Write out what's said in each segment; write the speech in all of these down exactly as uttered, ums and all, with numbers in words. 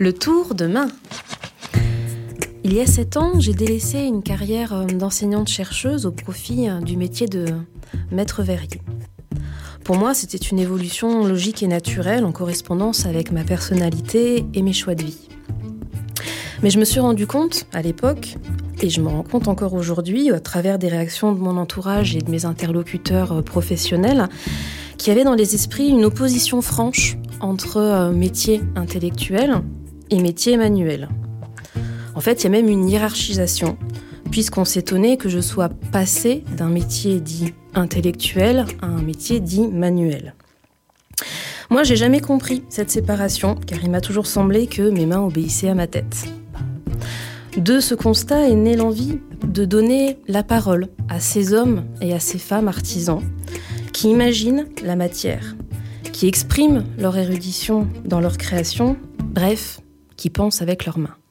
Le tour de main. Il y a sept ans, j'ai délaissé une carrière d'enseignante-chercheuse au profit du métier de maître verrier. Pour moi, c'était une évolution logique et naturelle en correspondance avec ma personnalité et mes choix de vie. Mais je me suis rendu compte, à l'époque, et je me rends compte encore aujourd'hui, à travers des réactions de mon entourage et de mes interlocuteurs professionnels, qu'il y avait dans les esprits une opposition franche entre métier intellectuel et métier manuel. En fait, il y a même une hiérarchisation, puisqu'on s'étonnait que je sois passée d'un métier dit intellectuel à un métier dit manuel. Moi, j'ai jamais compris cette séparation, car il m'a toujours semblé que mes mains obéissaient à ma tête. De ce constat est née l'envie de donner la parole à ces hommes et à ces femmes artisans qui imaginent la matière, qui expriment leur érudition dans leur création, bref, qui pensent avec leurs mains.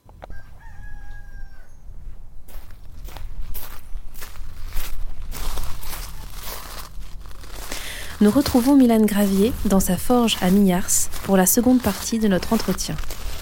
Nous retrouvons Mylane Gravier dans sa forge à Miars pour la seconde partie de notre entretien.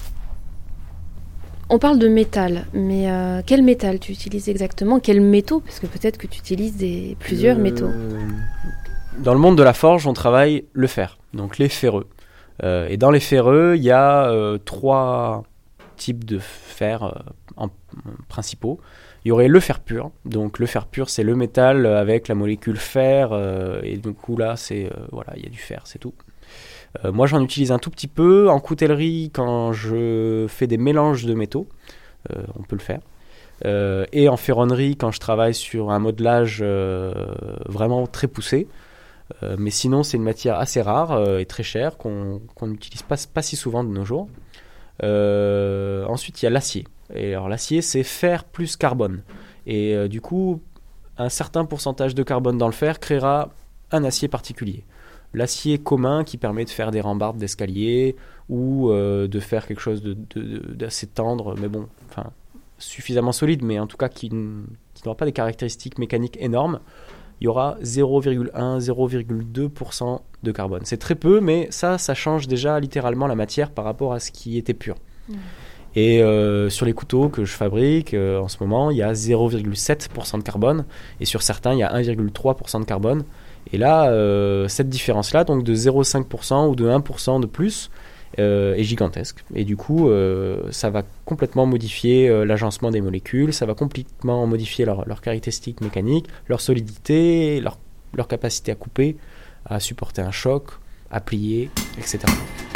On parle de métal, mais euh, quel métal tu utilises exactement ? Quels métaux ? Parce que peut-être que tu utilises des, plusieurs euh, métaux. Dans le monde de la forge, on travaille le fer, donc les ferreux. Euh, et dans les ferreux, il y a euh, trois types de fer euh, en, en principaux. Il y aurait le fer pur. Donc le fer pur, c'est le métal avec la molécule fer. Euh, et du coup là, c'est, euh, voilà, il y a du fer, c'est tout. Euh, moi, j'en utilise un tout petit peu en coutellerie quand je fais des mélanges de métaux. Euh, on peut le faire. Euh, et en ferronnerie quand je travaille sur un modelage euh, vraiment très poussé. Euh, mais sinon, c'est une matière assez rare euh, et très chère qu'on qu'on n'utilise pas, pas si souvent de nos jours. Euh, ensuite, il y a l'acier. Et alors, l'acier, c'est fer plus carbone. Et euh, du coup, un certain pourcentage de carbone dans le fer créera un acier particulier. L'acier commun qui permet de faire des rambardes d'escalier ou euh, de faire quelque chose de, de, de, d'assez tendre, mais bon, enfin, suffisamment solide, mais en tout cas qui, qui n'aura pas des caractéristiques mécaniques énormes. Il y aura zéro virgule un à zéro virgule deux pour cent de carbone. C'est très peu, mais ça, ça change déjà littéralement la matière par rapport à ce qui était pur. Mmh. Et euh, sur les couteaux que je fabrique, euh, en ce moment, il y a zéro virgule sept pour cent de carbone. Et sur certains, il y a un virgule trois pour cent de carbone. Et là, euh, cette différence-là, donc de zéro virgule cinq pour cent ou de un pour cent de plus, euh, est gigantesque. Et du coup, euh, ça va complètement modifier euh, l'agencement des molécules, ça va complètement modifier leurs leur caractéristiques mécaniques, leur solidité, leur, leur capacité à couper, à supporter un choc, à plier, et cetera.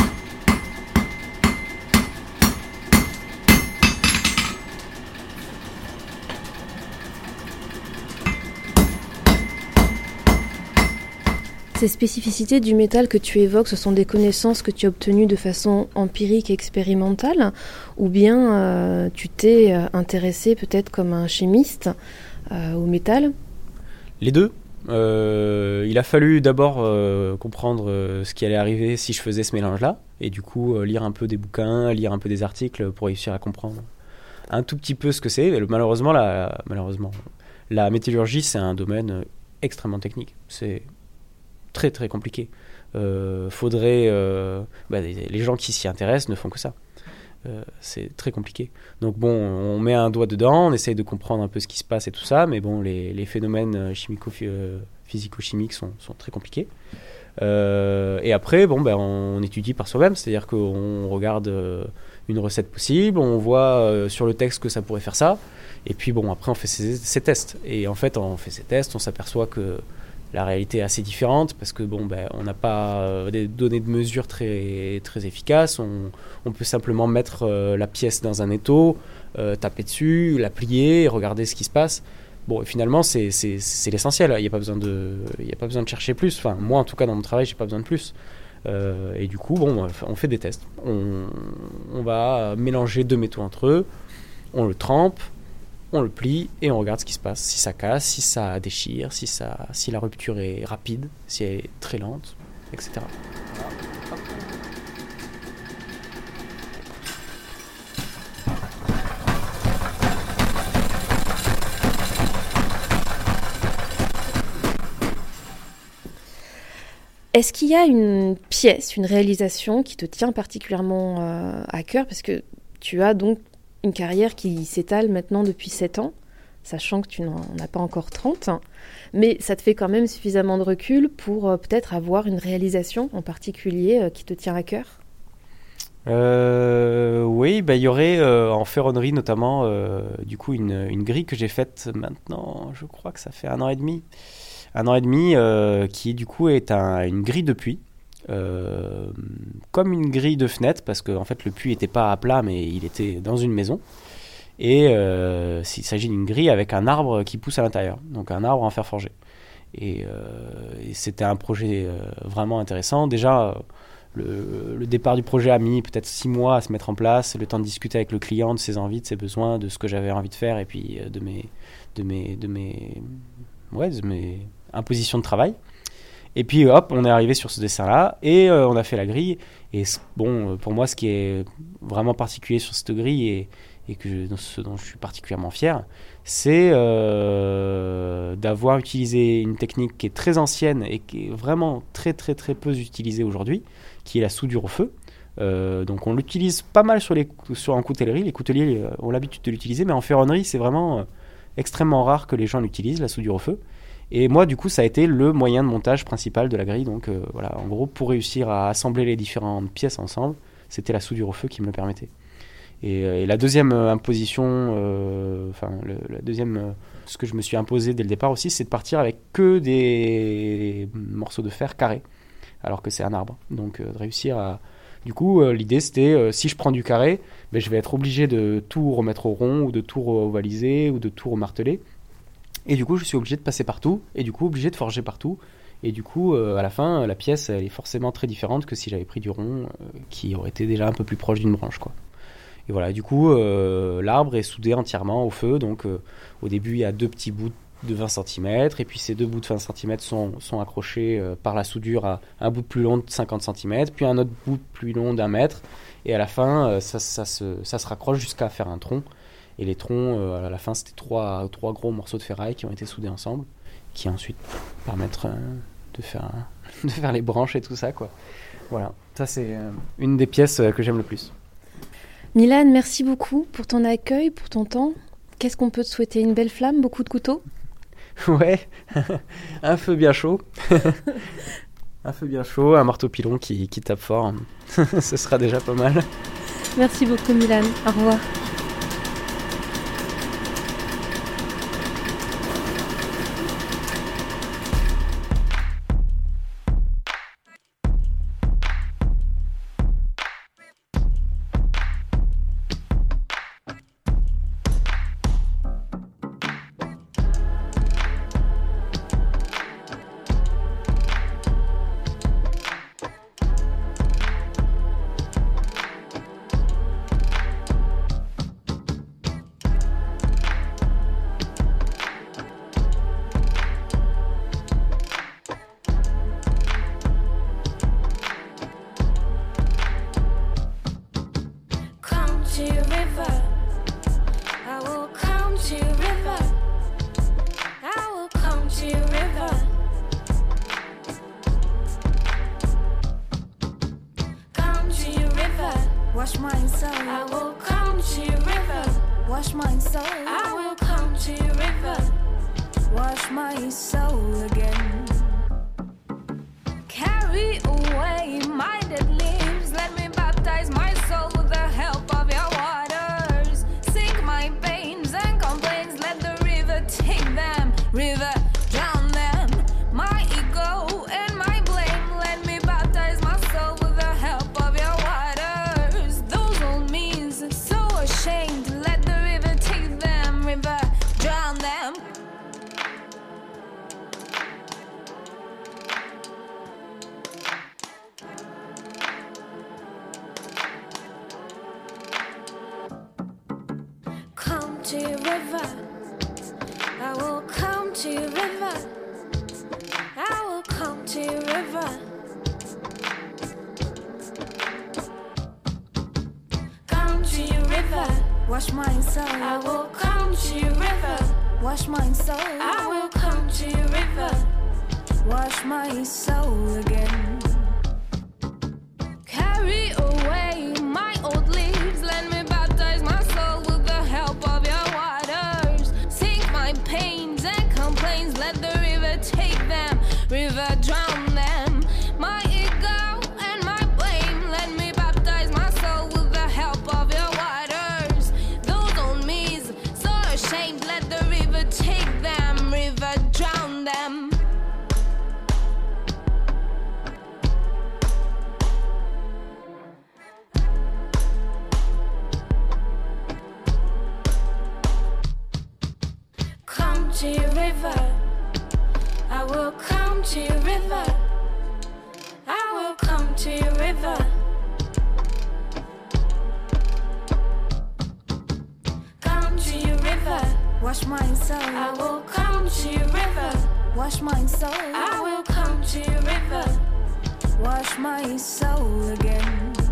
Ces spécificités du métal que tu évoques, ce sont des connaissances que tu as obtenues de façon empirique et expérimentale, ou bien euh, tu t'es intéressé peut-être comme un chimiste euh, au métal ? Les deux. Euh, il a fallu d'abord euh, comprendre euh, ce qui allait arriver si je faisais ce mélange-là, et du coup euh, lire un peu des bouquins, lire un peu des articles pour réussir à comprendre un tout petit peu ce que c'est. Malheureusement, la, malheureusement, la métallurgie, c'est un domaine extrêmement technique. C'est très très compliqué. Euh, faudrait, euh, bah, les gens qui s'y intéressent ne font que ça. Euh, c'est très compliqué. Donc bon, on met un doigt dedans, on essaye de comprendre un peu ce qui se passe et tout ça, mais bon, les, les phénomènes chimico-physico-chimiques sont, sont très compliqués. Euh, et après, bon, ben, on étudie par soi-même, c'est-à-dire qu'on regarde euh, une recette possible, on voit euh, sur le texte que ça pourrait faire ça, et puis bon, après on fait ses, ses tests. Et en fait, on fait ses tests, on s'aperçoit que la réalité est assez différente parce que bon, ben, on n'a pas euh, des données de mesure très, très efficaces. On, on peut simplement mettre euh, la pièce dans un étau, euh, taper dessus, la plier, regarder ce qui se passe. Bon, et finalement, c'est, c'est, c'est l'essentiel. Il n'y a pas besoin de, il n'y a pas besoin de chercher plus. Enfin, moi, en tout cas, dans mon travail, j'ai pas besoin de plus. Euh, et du coup, bon, on fait des tests. On, on va mélanger deux métaux entre eux. On le trempe. On le plie et on regarde ce qui se passe, si ça casse, si ça déchire, si, ça, si la rupture est rapide, si elle est très lente, et cetera. Est-ce qu'il y a une pièce, une réalisation qui te tient particulièrement euh, à cœur? Parce que tu as donc une carrière qui s'étale maintenant depuis sept ans, sachant que tu n'en as pas encore trente. Mais ça te fait quand même suffisamment de recul pour euh, peut-être avoir une réalisation en particulier euh, qui te tient à cœur? Euh, oui, bah, il y aurait euh, en ferronnerie notamment euh, du coup une, une grille que j'ai faite maintenant, je crois que ça fait un an et demi, un an et demi euh, qui du coup est un, une grille de puits, euh, comme une grille de fenêtre parce que en fait le puits n'était pas à plat mais il était dans une maison et euh, il s'agit d'une grille avec un arbre qui pousse à l'intérieur, donc un arbre en fer forgé et, euh, et c'était un projet euh, vraiment intéressant déjà. Le, le départ du projet a mis peut-être six mois à se mettre en place, le temps de discuter avec le client de ses envies, de ses besoins, de ce que j'avais envie de faire et puis de mes, de mes, de mes, ouais, de mes impositions de travail. Et puis hop, on est arrivé sur ce dessin-là et euh, on a fait la grille. Et bon, pour moi, ce qui est vraiment particulier sur cette grille et, et que je, ce dont je suis particulièrement fier, c'est euh, d'avoir utilisé une technique qui est très ancienne et qui est vraiment très très très peu utilisée aujourd'hui, qui est la soudure au feu. Euh, donc on l'utilise pas mal sur les, sur, en coutellerie. Les couteliers euh, ont l'habitude de l'utiliser, mais en ferronnerie, c'est vraiment euh, extrêmement rare que les gens l'utilisent, la soudure au feu. Et moi, du coup, ça a été le moyen de montage principal de la grille. Donc euh, voilà, en gros, pour réussir à assembler les différentes pièces ensemble, c'était la soudure au feu qui me le permettait. Et, et la deuxième euh, imposition, euh, enfin, le, la deuxième, euh, ce que je me suis imposé dès le départ aussi, c'est de partir avec que des morceaux de fer carrés, alors que c'est un arbre. Donc, euh, de réussir à... Du coup, euh, l'idée, c'était, euh, si je prends du carré, ben, je vais être obligé de tout remettre au rond, ou de tout ovaliser, ou de tout remarteler. Et du coup, je suis obligé de passer partout, et du coup, obligé de forger partout. Et du coup, euh, à la fin, la pièce, elle est forcément très différente que si j'avais pris du rond, euh, qui aurait été déjà un peu plus proche d'une branche, quoi. Et voilà, du coup, euh, l'arbre est soudé entièrement au feu. Donc, euh, au début, il y a deux petits bouts de vingt centimètres. Et puis, ces deux bouts de vingt centimètres sont, sont accrochés euh, par la soudure à un bout plus long de cinquante centimètres, puis un autre bout plus long d'un mètre. Et à la fin, euh, ça, ça, se, ça se raccroche jusqu'à faire un tronc. Et les troncs, euh, à la fin, c'était trois, trois gros morceaux de ferraille qui ont été soudés ensemble, qui ensuite permettent euh, de, faire, de faire les branches et tout ça, quoi. Voilà, ça, c'est euh, une des pièces euh, que j'aime le plus. Milan, merci beaucoup pour ton accueil, pour ton temps. Qu'est-ce qu'on peut te souhaiter? Une belle flamme, beaucoup de couteaux? Ouais, un feu bien chaud. Un feu bien chaud, un marteau pilon qui, qui tape fort. Ce sera déjà pas mal. Merci beaucoup Milan, au revoir. Wash my soul. I will come to your river. Wash my soul. I will come to your river. Wash my soul again. Carry away my dead leaves. Let me baptize my soul with the help of your waters. Sink my pains and complaints. Let the river take them. River, drown them. My ego and my blame. Let me baptize my soul with the help of your waters. Those old means so ashamed. Let the river take them. River, drown them. Come to your river. I will come to your river. I will come to your river. Come to your river. Wash my soul. I will come to your river. Wash my soul. I will come to your river. Wash my soul again. Carry away my old leaves, let me baptize my soul with the help of your waters. Sink my pains and complaints, let the river take them, river drown them. My ego and my blame, let me baptize my soul with the help of your waters. Those old me's so ashamed, let the river take them, river drown them. Come to your river, I will come to your river, I will come to your river. Come to your river, wash my soul. I will come to your river, wash my soul. I will come to your river, wash my soul again.